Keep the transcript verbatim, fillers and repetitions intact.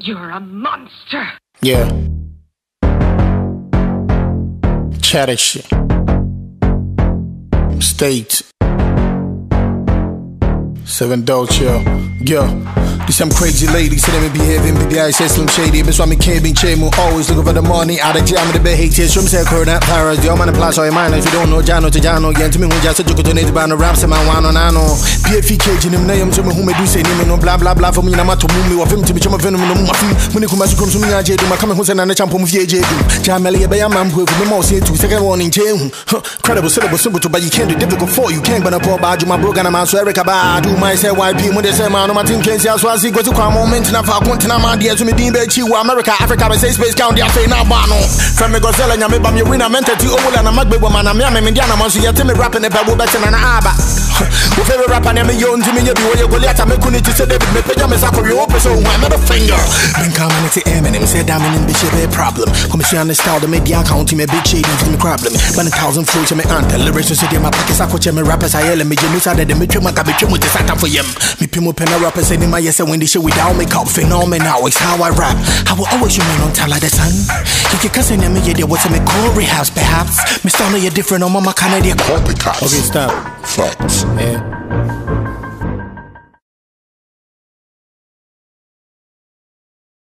You're a monster. Yeah. Chatter shit. State. Seven Dolce. Yeah. These some crazy ladies, so they be behaving, baby, I say Slim Shady. But swami can't be chemo, always looking for the money. Out of jam with the bed, hate it. From say, Corona, Paris, the man, plus, or mine. If you don't know Jano to Jano, yeah, to me, when just a joke to need to ban the raps, and my one on Ano. P F E cage in him, name to me, who may do say, no blah blah blah for me, I'm to move me, or him to be chum of venom, no muffin. When you come to come to me, I do my coming home and a champ of J J. Jameli, a bay man who will more say two second warning chain. Credible, syllable, simple to buy you can't do difficult for you. Can't but a poor badge, my broken amount, so Eric Abba, do my say, why people when they say, man, my team can't see us, I see, go to come moment. Na fa kontina ma dia to me din be chi wa America Africa be say space count dia say na ba no from me gozela nya me ba me winner mentati owula na magbebo ma na me me dia na mo so yete me rapping e ba wo be na na aba wo fe rapper na me yo nti me nya bi wo ye Goliath me kuni ti say David me peja me sakori wo pe so one another finger ben community Eminem say Eminem be she be problem come see on the style the media count me big shady to me problem ban a thousand fruits me ante lyrics so dey my pocket sakoche me rappers I yell me je me say de me twema ka be twemu te sata for yem me pimo pen rappers say ni my yes when they show without me up phenomenal, it's how I rap. I will always remain on top of the sun. You can cuss in me, yeah, what's in my core rehouse, perhaps. Me style, you're different, on my Canadian copycat. Okay, stop. Facts. Yeah.